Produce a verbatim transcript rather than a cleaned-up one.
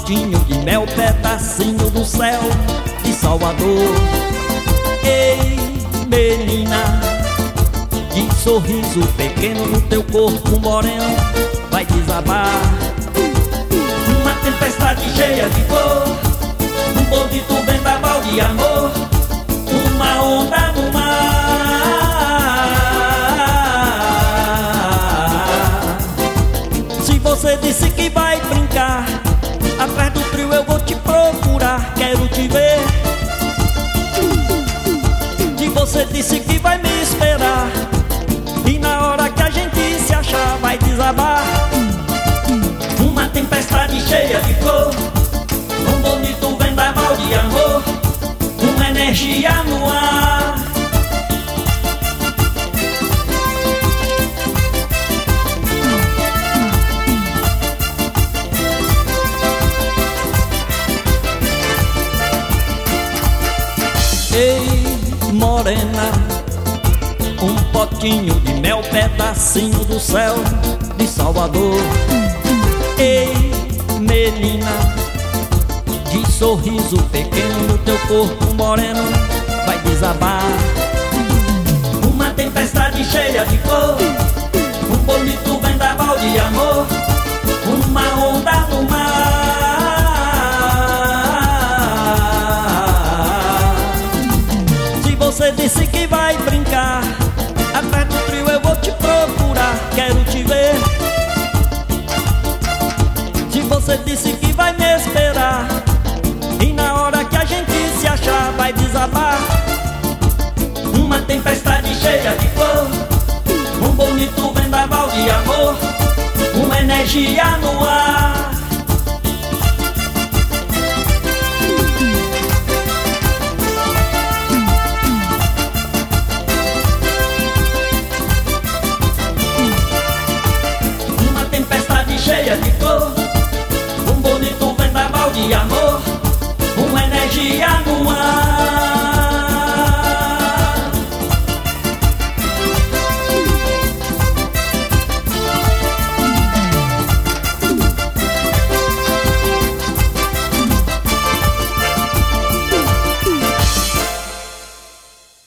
potinho de mel, pedacinho do céu de Salvador. Ei, menina, de sorriso pequeno, no teu corpo moreno vai desabar uma tempestade cheia de cor, um bonito vendaval de amor, uma onda no mar. Se você disse que vai brincar, atrás do trio eu vou te procurar, quero te ver. Se você disse que vai me esperar, e na hora que a gente se achar vai desabar uma tempestade cheia de cor, um bonito vendaval de amor, uma energia no ar. Ei, morena, um potinho de mel, pedacinho do céu de Salvador. Ei, menina, de sorriso pequeno, no teu corpo moreno vai desabar uma tempestade cheia de cor, um bonito vendaval de amor, uma onda no mar. Se você disse que vai brincar, atrás do trio eu vou te procurar, quero te ver. Se você disse que vai me esperar, e na hora que a gente se achar vai desabar uma tempestade cheia de cor, um bonito vendaval de amor, uma energia no ar.